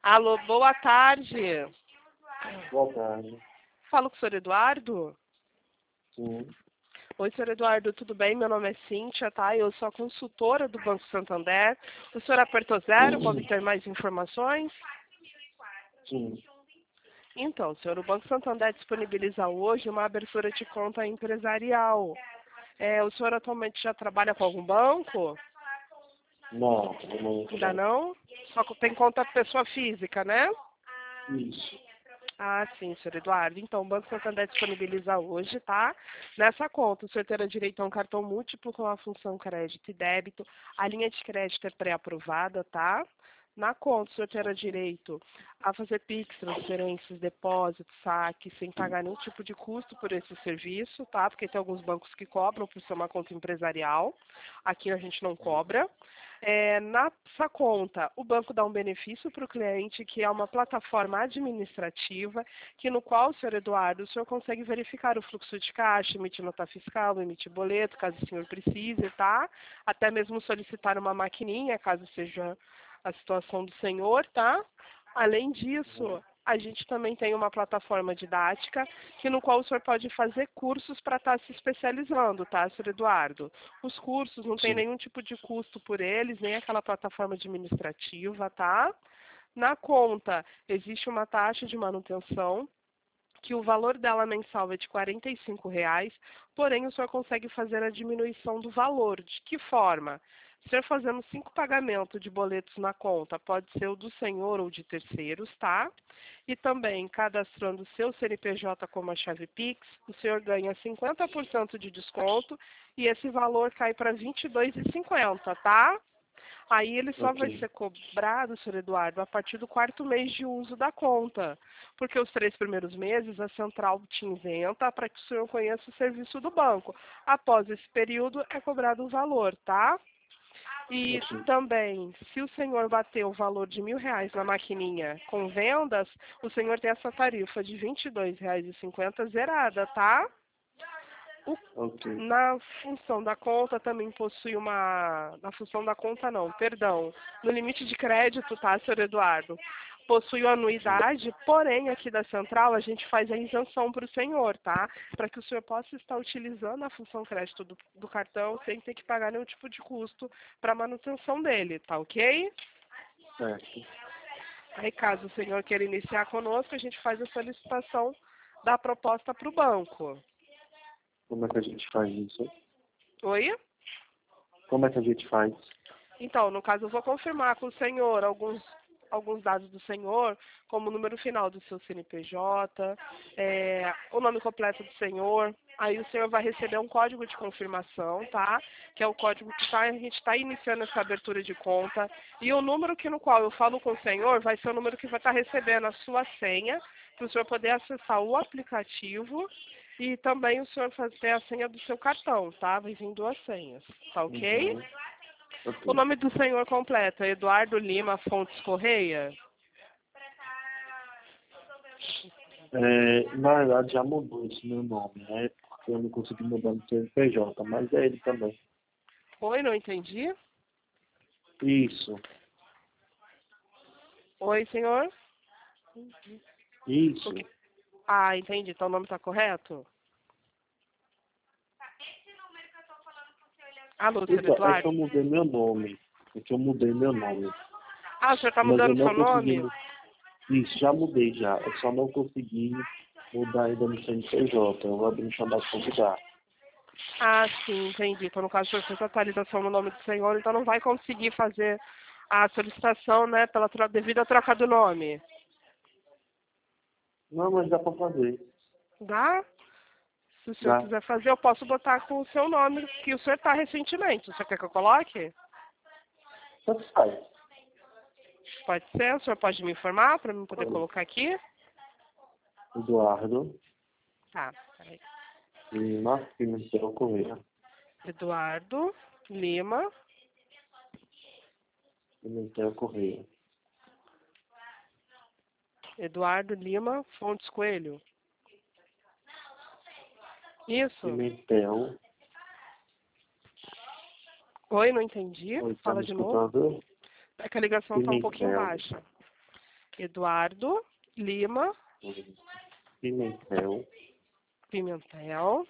Alô, boa tarde. Boa tarde. Falo com o senhor Eduardo? Sim, Oi, senhor Eduardo, tudo bem? Meu nome é Cíntia, tá? Eu sou a consultora do Banco Santander. O senhor apertou 0 para obter mais informações? sim. Então, senhor, o Banco Santander disponibiliza hoje uma abertura de conta empresarial. O senhor atualmente já trabalha com algum banco? Não, eu não Ainda trabalho. não? Só que tem conta pessoa física, né? Isso. Ah, sim, senhor Eduardo. Então, o Banco Santander disponibiliza hoje, tá? Nessa conta, o senhor terá direito a um cartão múltiplo com a função crédito e débito. A linha de crédito é pré-aprovada, tá? Na conta, o senhor terá direito a fazer PIX, transferências, depósitos, saques, sem pagar nenhum tipo de custo por esse serviço, tá? Porque tem alguns bancos que cobram por ser uma conta empresarial. Aqui a gente não cobra. Nessa conta, o banco dá um benefício para o cliente, que é uma plataforma administrativa, que no qual, senhor Eduardo, o senhor consegue verificar o fluxo de caixa, emitir nota fiscal, emitir boleto, caso o senhor precise, tá? Até mesmo solicitar uma maquininha, caso seja a situação do senhor, tá? Além disso, a gente também tem uma plataforma didática, que no qual o senhor pode fazer cursos para estar se especializando, tá, senhor Eduardo? Os cursos não tem Sim. nenhum tipo de custo por eles, nem aquela plataforma administrativa, tá? Na conta, existe uma taxa de manutenção, que o valor dela mensal é de R$ 45, porém o senhor consegue fazer a diminuição do valor. De que forma? O senhor fazendo 5 pagamentos de boletos na conta, pode ser o do senhor ou de terceiros, tá? E também, cadastrando o seu CNPJ como a chave Pix, o senhor ganha 50% de desconto e esse valor cai para R$ 22,50, tá? Aí ele só vai Ok. ser cobrado, senhor Eduardo, a partir do 4º mês de uso da conta. Porque os 3 primeiros meses a central te isenta para que o senhor conheça o serviço do banco. Após esse período é cobrado o valor, tá? E Ok. também, se o senhor bater o valor de R$ 1.000 na maquininha com vendas, o senhor tem essa tarifa de R$ 22,50 zerada, tá? Ok. Na função da conta também possui uma... Na função da conta não, perdão. No limite de crédito, tá, senhor Eduardo? Possui uma Sim. anuidade, porém aqui da central a gente faz a isenção para o senhor, tá? Para que o senhor possa estar utilizando a função crédito do cartão sem ter que pagar nenhum tipo de custo para a manutenção dele, tá ok? Certo. Aí caso o senhor queira iniciar conosco, a gente faz a solicitação da proposta para o banco. Como é que a gente faz isso? Oi? Como é que a gente faz? Então, no caso, eu vou confirmar com o senhor alguns dados do senhor, como o número final do seu CNPJ, o nome completo do senhor. Aí o senhor vai receber um código de confirmação, tá? Que é o código que a gente está iniciando essa abertura de conta. E o número que no qual eu falo com o senhor vai ser o número que vai estar recebendo a sua senha, para o senhor poder acessar o aplicativo e também o senhor fazer a senha do seu cartão, tá? Vai vir 2 senhas, tá ok? Uhum. O Ok. nome do senhor completo é Eduardo Lima Fontes Correia? Na verdade, já mudou esse meu nome, né? Porque eu não consegui mudar no CNPJ, mas é ele também. Oi, não entendi. Isso. Oi, senhor? O Isso. que- Ah, entendi. Então o nome está correto? Alô, senhor Então, é que eu Eduardo? mudei meu nome. É que eu mudei meu nome. Ah, o senhor está Mas eu mudando não seu consegui. nome? Isso, já mudei já. Eu só não consegui mudar ainda no CNPJ. Eu vou abrir um chamado para mudar. Ah, sim, entendi. Então, no caso, o senhor fez a atualização no nome do senhor, então não vai conseguir fazer a solicitação, né, devido à troca do nome. Não, mas dá para fazer. Dá? Se o senhor Dá. quiser fazer, eu posso botar com o seu nome, que o senhor está recentemente. O senhor quer que eu coloque? Tanto faz. Pode ser? O senhor pode me informar para eu poder Olha, colocar aqui? Eduardo Tá, peraí. Lima Pimentel Correia. Eduardo Lima. Pimentel Correia. Eduardo Lima Fontes Coelho. Isso? Pimentel. Oi, não entendi. Oi, tá Fala me de novo. escutando? É que a ligação tá um pouquinho Pimentel. baixa. Eduardo Lima Pimentel Pimentel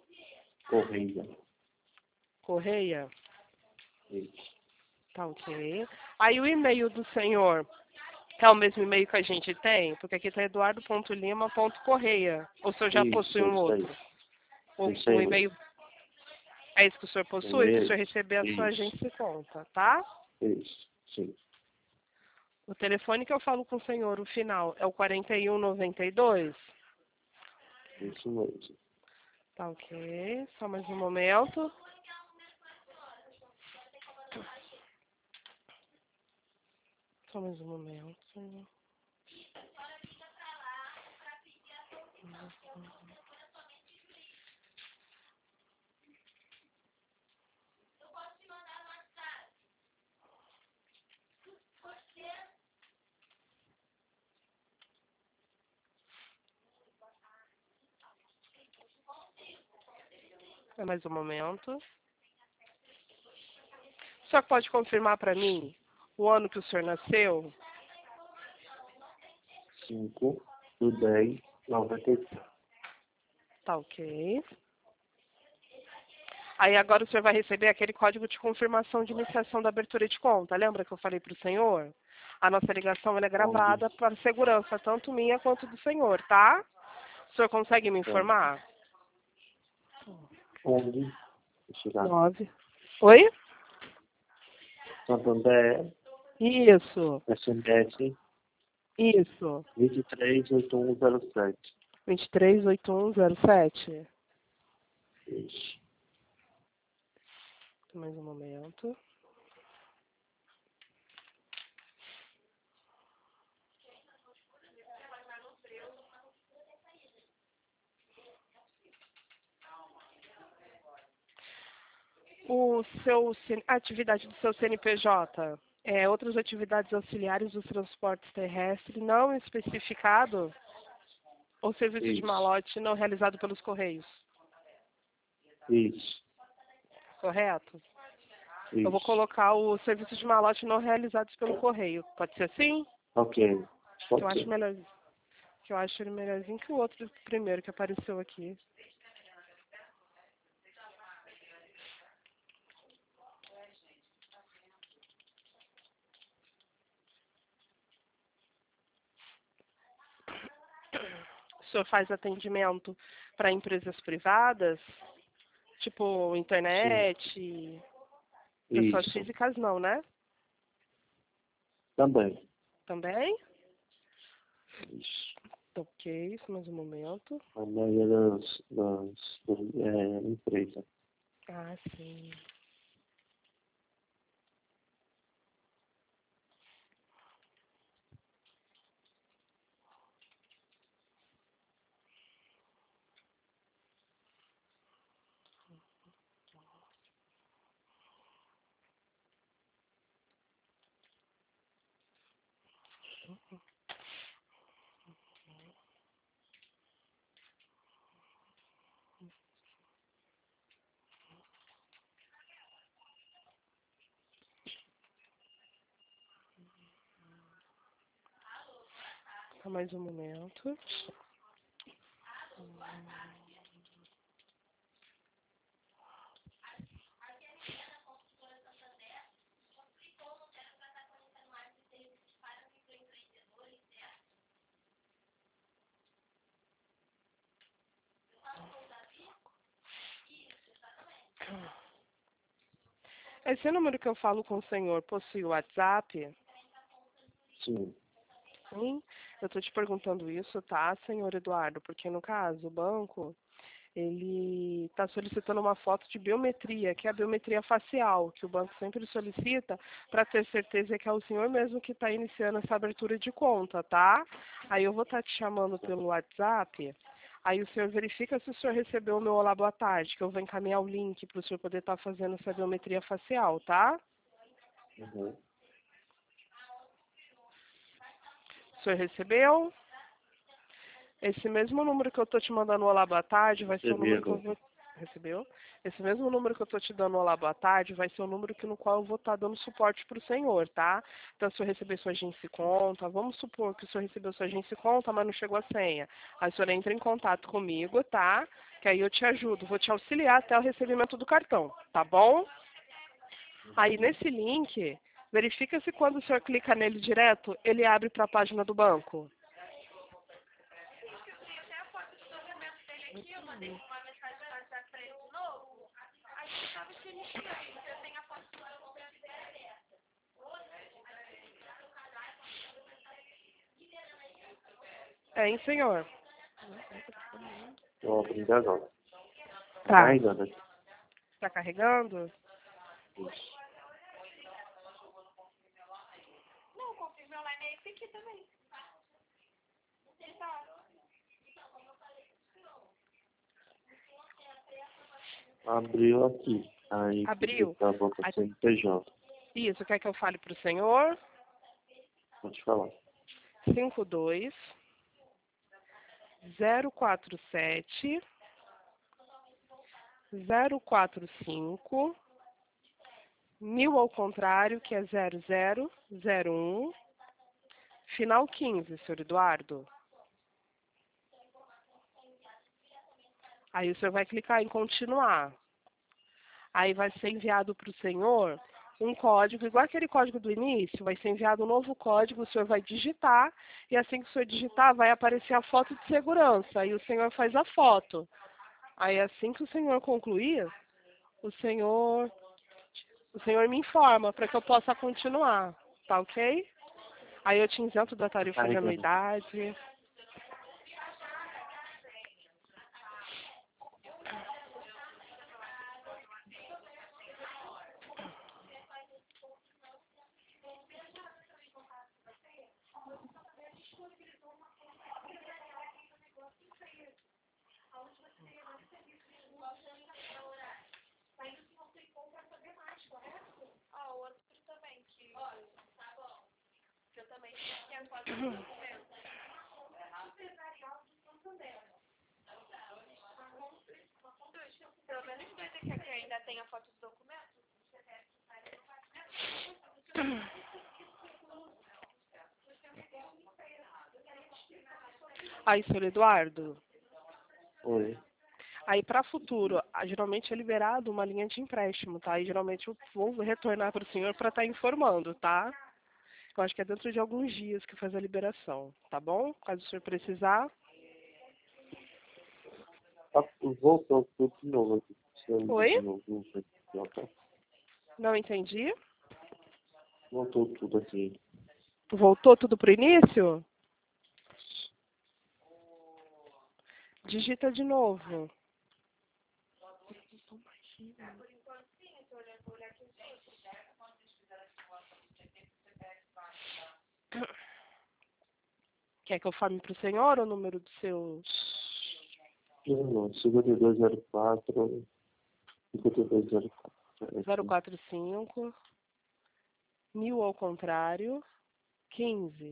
Correia. Correia. Isso. Tá ok. Aí o e-mail do senhor é o mesmo e-mail que a gente tem? Porque aqui tá eduardo.lima.correia. Ou o senhor já possui um Isso aí. outro? O Isso aí. e-mail é isso que o senhor possui? Se o senhor receber a sua Isso. agência conta, tá? Isso. Sim. O telefone que eu falo com o senhor, o final, é o 4192? Isso mesmo. Tá ok. Só mais um momento. Só mais um momento. É mais um momento. O senhor pode confirmar para mim o ano que o senhor nasceu? 5/10/95. Tá ok. Aí agora o senhor vai receber aquele código de confirmação de iniciação da abertura de conta. Lembra que eu falei para o senhor? A nossa ligação ela é Onde? gravada para segurança, tanto minha quanto do senhor, tá? O senhor consegue me Tá. informar? Onde? Deixa eu dar. 9. Oi? Santander, Isso. SMS Isso. 238107. 238107. Isso. Mais um momento. A atividade do seu CNPJ é outras atividades auxiliares dos transportes terrestres não especificado ou serviço de Isso. malote não realizado pelos Correios, Isso. correto? Eu vou Isso. colocar o serviço de malote não realizados pelo Correio. Pode ser assim? Ok. Que eu Pode acho ser. melhor, que eu acho ele melhorzinho que o outro primeiro que apareceu aqui. O senhor faz atendimento para empresas privadas, tipo Sim. internet, pessoas Isso. físicas não, né? Também. Também? Isso. Ok, só mais um momento. A maioria das empresas. Ah, sim. Só mais um momento. Esse número que eu falo com o senhor possui o WhatsApp? Sim. Sim. Eu estou te perguntando isso, tá, senhor Eduardo? Porque no caso, o banco, ele está solicitando uma foto de biometria, que é a biometria facial, que o banco sempre solicita para ter certeza que é o senhor mesmo que está iniciando essa abertura de conta, tá? Aí eu vou estar te chamando pelo WhatsApp, aí o senhor verifica se o senhor recebeu o meu olá, boa tarde, que eu vou encaminhar o link para o senhor poder estar fazendo essa biometria facial, tá? Uhum. O senhor recebeu? Esse mesmo número que eu estou te mandando o olá, boa tarde, vai ser o Recebi número que eu agora. vou... Recebeu? Esse mesmo número que eu estou te dando olá, boa tarde, vai ser o número no qual eu vou estar dando suporte para o senhor, tá? Então, se o senhor receber sua agência e conta, vamos supor que o senhor recebeu sua agência e conta, mas não chegou a senha. Aí o senhor entra em contato comigo, tá? Que aí eu te ajudo, vou te auxiliar até o recebimento do cartão, tá bom? Aí, nesse link, verifica se quando o senhor clica nele direto, ele abre para a página do banco. Hein, senhor? Estou abrindo agora. Tá. Carregando aqui. Tá carregando? Isso. Não, confirme online é esse aqui também. Abriu aqui. Aí Abriu. tá bom para CNPJ. Isso, quer que eu fale para o senhor? Pode falar. 52 047 045 1000 ao contrário, que é 0001, final 15, senhor Eduardo. Aí o senhor vai clicar em continuar. Aí vai ser enviado para o senhor um código, igual aquele código do início, vai ser enviado um novo código, o senhor vai digitar, e assim que o senhor digitar, vai aparecer a foto de segurança, aí o senhor faz a foto. Aí assim que o senhor concluir, o senhor me informa para que eu possa continuar, tá ok? Aí eu te isento da tarifa de Carregando. anuidade. Ah, o outro também, que... Tá bom. Que eu também tinha aqui a foto do documento. Pelo menos dois aqui que ainda tem a foto do documento. Aí, senhor Eduardo, Oi. aí para futuro, geralmente é liberado uma linha de empréstimo, tá? E geralmente eu vou retornar para o senhor para estar informando, tá? Eu acho que é dentro de alguns dias que faz a liberação, tá bom? Caso o senhor precisar. Voltou tudo de novo aqui. Oi? De novo no CNPJ. Não entendi. Voltou tudo aqui. Voltou tudo pro início? Digita de novo. Quer que eu fale para o senhor o número dos seus... Não, 5204. 5204. 045, 1000 ao contrário, 15.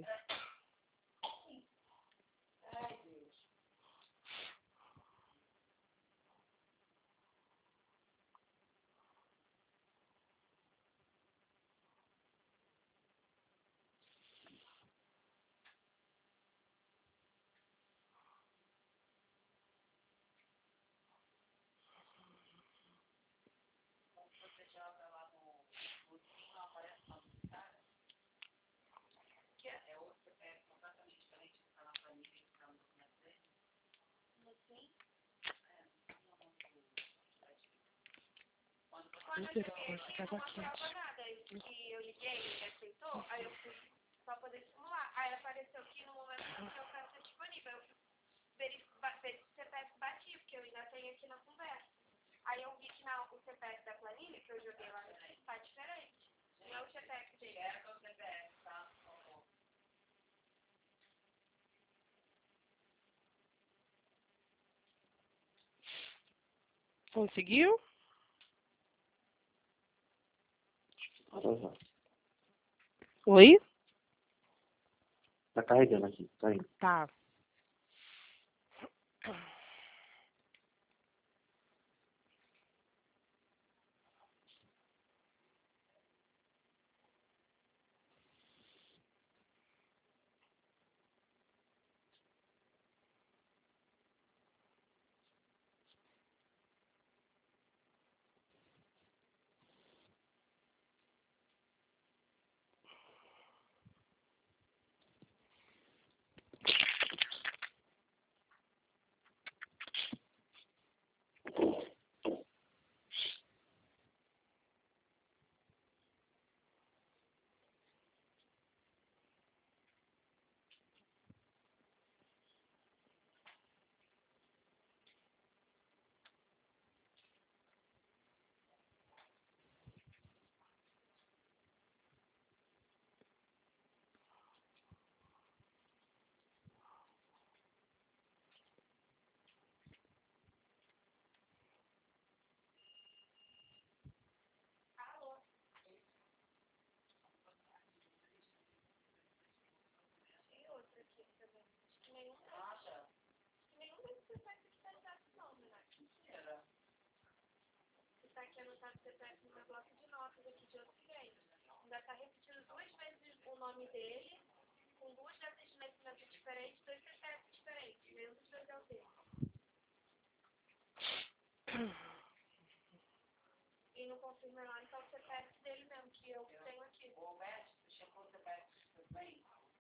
Misericórdia, tava quente. Que eu liguei, ele aceitou, aí eu fui pra poder simular. Aí apareceu que no momento que o seu carro está disponível, eu verifiquei se o CPF batia, porque eu ainda tenho aqui na conversa. Aí eu vi que o CPF da planilha, que eu joguei lá no site, tá diferente. Não é o CPF dele. É o CPF, tá? Conseguiu? Oi? Tá carregando aqui, tá indo. Tá. CPF no meu bloco de notas aqui de outro cliente. Ainda está repetindo 2 vezes o nome dele, com 2 datas de nascimento diferentes, 2 CPF diferentes. Nenhum dos 2 é o dele. E não confirma lá, então o CPF dele mesmo, que eu tenho aqui. O médico checou o CPF também.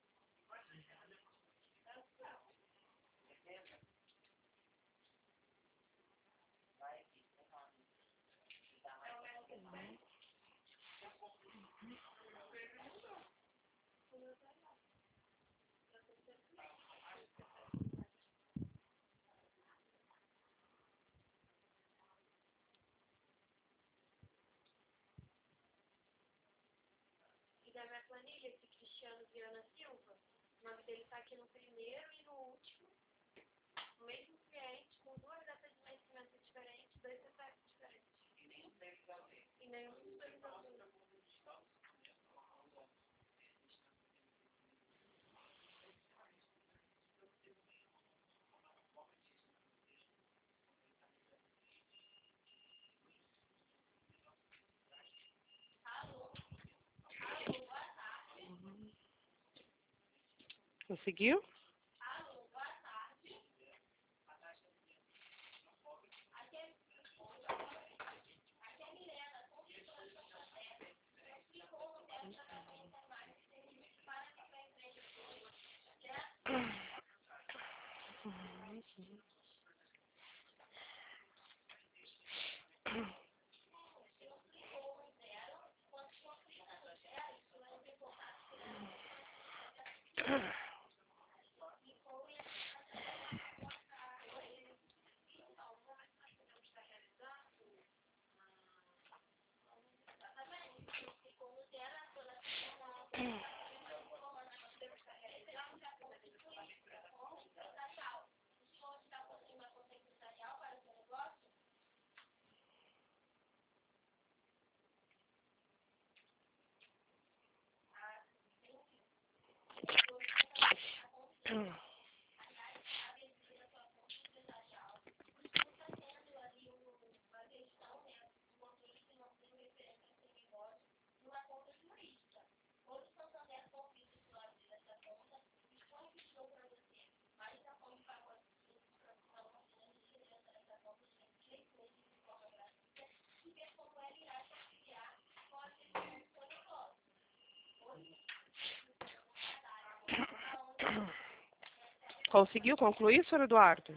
E da minha planilha, esse Cristiano Viana Silva, o nome dele está aqui no primeiro e no último. O mesmo cliente, com 2 datas de nascimento diferentes, 2 CPF diferentes. E nenhum deles é o dele. E nenhum dos 2 é o dele. Conseguiu? Conseguiu concluir, senhor Eduardo?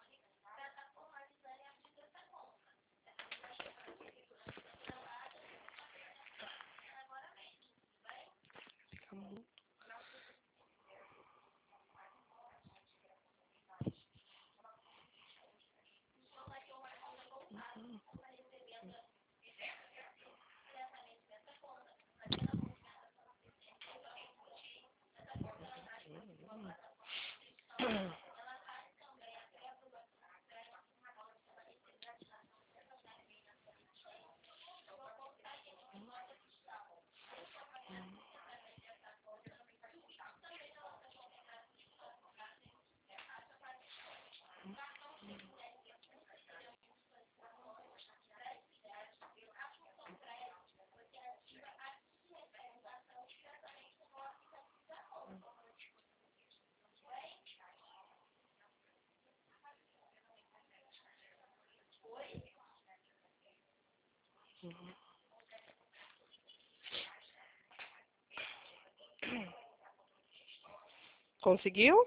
Conseguiu?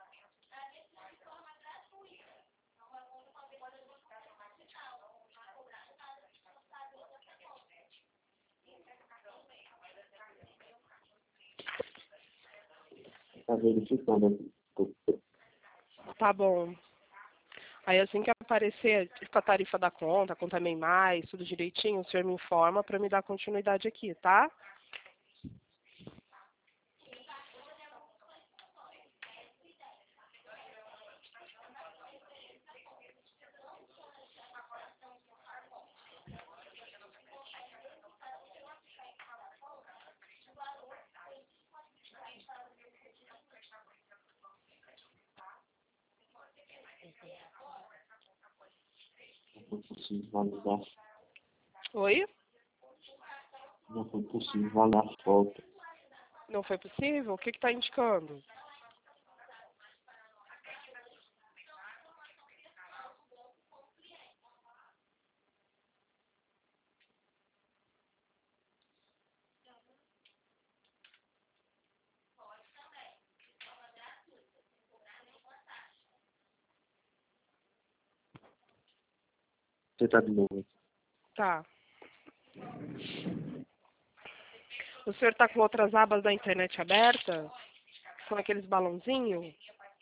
Está verificando aqui. Tá bom. Aí assim que aparecer a tarifa da conta, conta MEI mais, tudo direitinho, o senhor me informa para me dar continuidade aqui, tá? Não consigo validar. Oi? Não foi possível olhar a foto. Não foi possível? O que está indicando? Você tá de novo. Tá. O senhor está com outras abas da internet aberta? Com aqueles balãozinhos?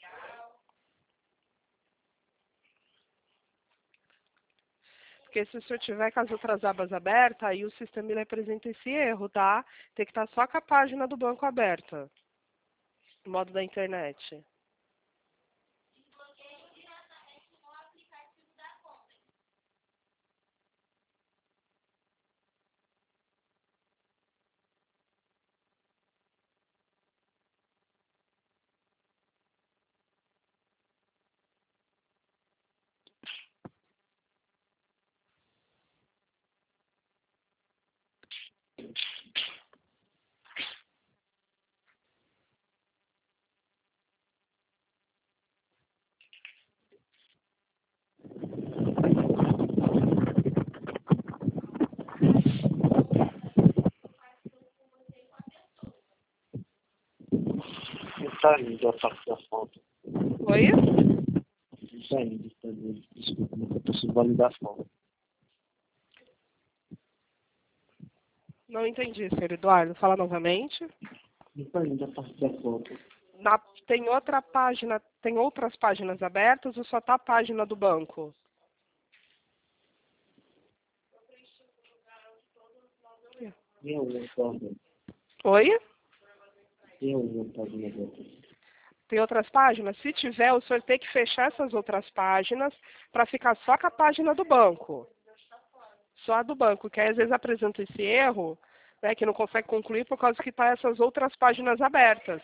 Porque se o senhor tiver com as outras abas abertas, aí o sistema ele apresenta esse erro, tá? Tem que estar só com a página do banco aberta. No modo da internet. Está indo a parte da foto. Oi? Está indo, está indo. Desculpa, não foi possível validar a foto. Não entendi, senhor Eduardo. Fala novamente. Não está indo a parte da foto. Tem outra página, tem outras páginas abertas ou só está a página do banco? Tem alguma página? Oi? Tem alguma página aberta? Tem outras páginas? Se tiver, o senhor tem que fechar essas outras páginas para ficar só com a página do banco. Só a do banco, que aí às vezes apresenta esse erro, né, que não consegue concluir por causa que tá essas outras páginas abertas.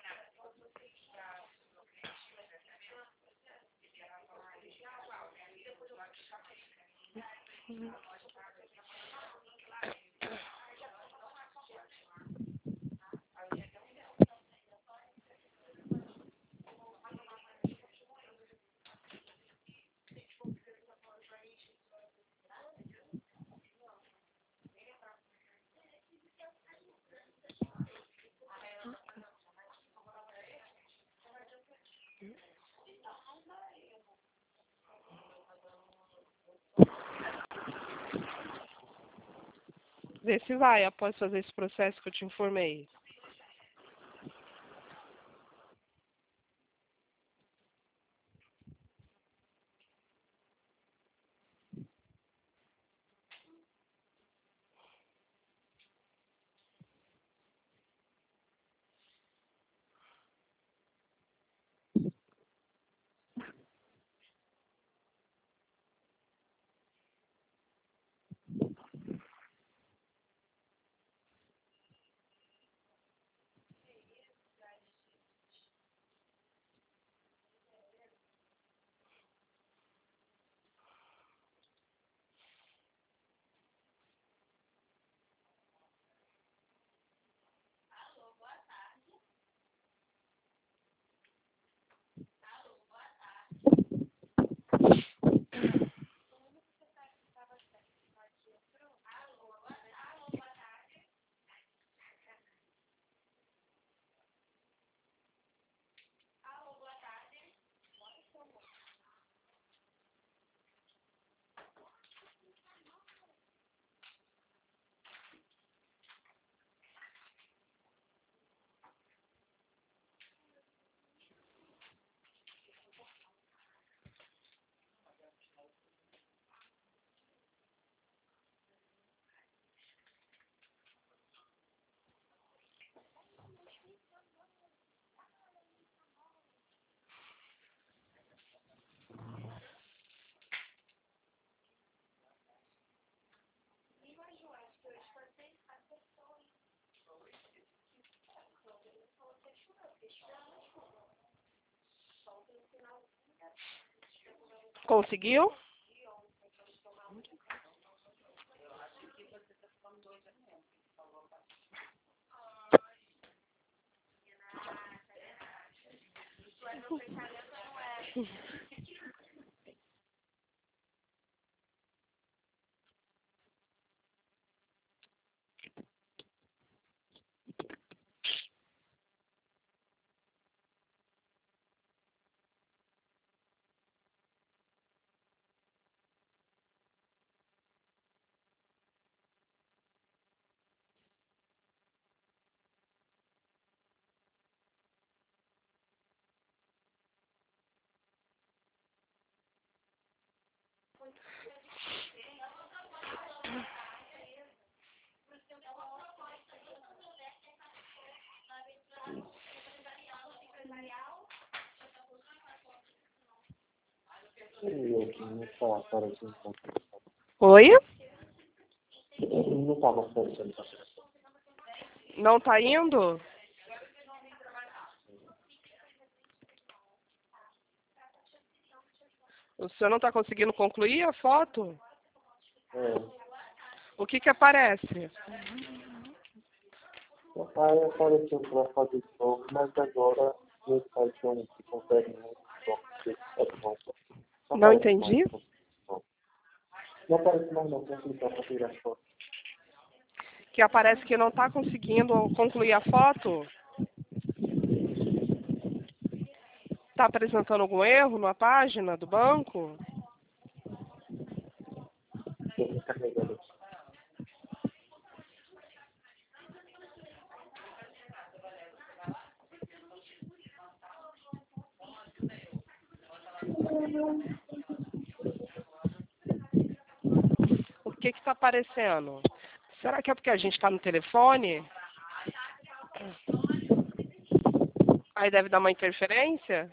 Vê se vai, após fazer esse processo que eu te informei. Conseguiu? Eu aqui não está aparecendo. Oi? Não estava aparecendo. Não tá indo? O senhor não está conseguindo concluir a foto? O que aparece? Aí apareceu para fazer de novo, mas agora meu site não se consegue Não entendi. Não aparece mais não, vou clicar para tirar foto. Que aparece que não está conseguindo concluir a foto? Está apresentando algum erro na página do banco? Estou carregando aqui. O que está aparecendo? Será que é porque a gente está no telefone? Aí deve dar uma interferência?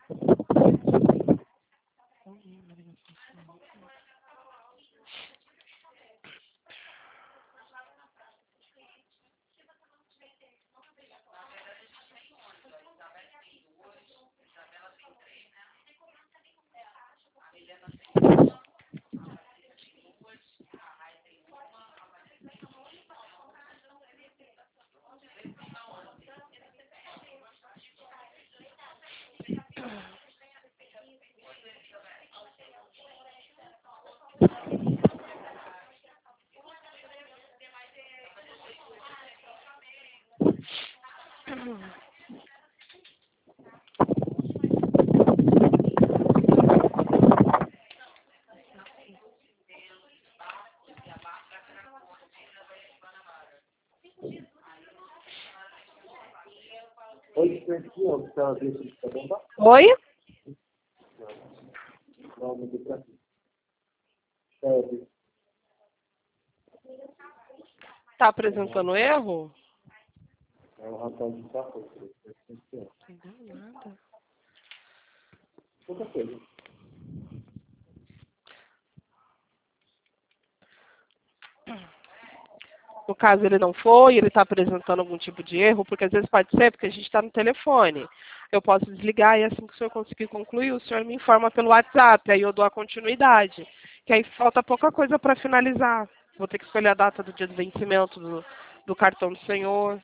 Oi, aqui, ó, está dentro de cada Oi? Não, não deu para aqui. Está apresentando erro? É o rapaz de papo. Não, nada. Outra coisa. No caso, ele não foi, ele está apresentando algum tipo de erro, porque às vezes pode ser porque a gente está no telefone. Eu posso desligar e assim que o senhor conseguir concluir, o senhor me informa pelo WhatsApp, aí eu dou a continuidade. Que aí falta pouca coisa para finalizar. Vou ter que escolher a data do dia do vencimento do cartão do senhor.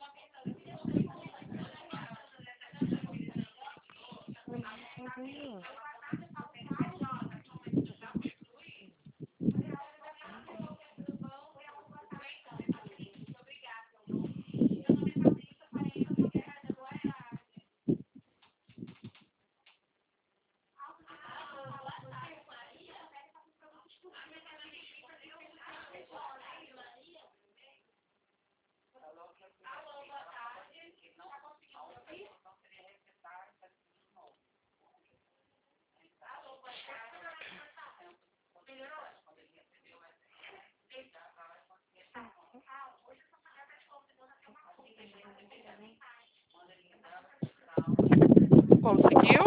Conseguiu?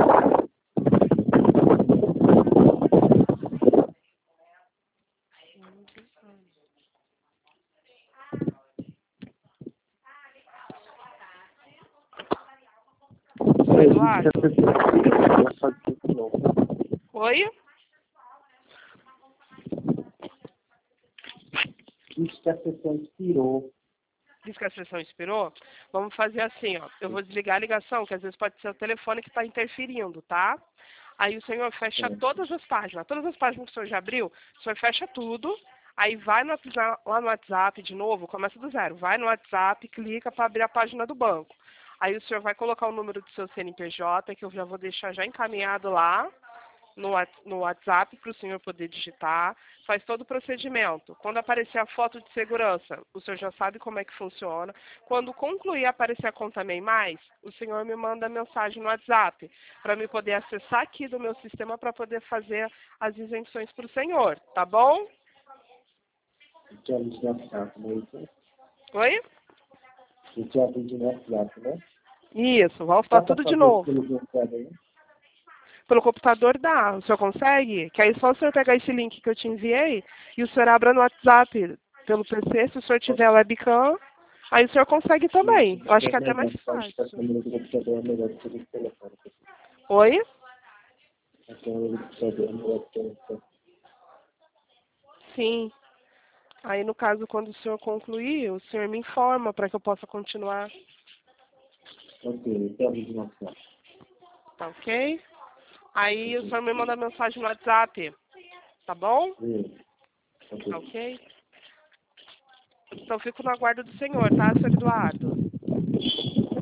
Eduardo? Oi? Isso que a pessoa inspirou. diz que a sessão expirou, vamos fazer assim, ó. Eu vou desligar a ligação, que às vezes pode ser o telefone que está interferindo, tá? Aí o senhor fecha todas as páginas que o senhor já abriu, o senhor fecha tudo, aí vai lá no WhatsApp de novo, começa do zero, vai no WhatsApp, clica para abrir a página do banco. Aí o senhor vai colocar o número do seu CNPJ, que eu já vou deixar já encaminhado lá no WhatsApp para o senhor poder digitar, faz todo o procedimento. Quando aparecer a foto de segurança, o senhor já sabe como é que funciona. Quando concluir aparecer a conta MEI+, o senhor me manda mensagem no WhatsApp, para me poder acessar aqui do meu sistema para poder fazer as isenções para o senhor, tá bom? Temos no WhatsApp, não é isso? Oi? Isso é no WhatsApp, né? Isso, vou voltar tudo de novo. Pelo computador dá, o senhor consegue? Que aí só o senhor pegar esse link que eu te enviei e o senhor abra no WhatsApp pelo PC, se o senhor tiver webcam, aí o senhor consegue também. Eu acho que é até mais fácil. Oi? Sim. Aí no caso, quando o senhor concluir, o senhor me informa para que eu possa continuar. Ok, temos no WhatsApp. Tá ok? Aí o senhor me manda mensagem no WhatsApp. Tá bom? Ok. Tá ok? Então fico no aguardo do senhor, tá, senhor Eduardo?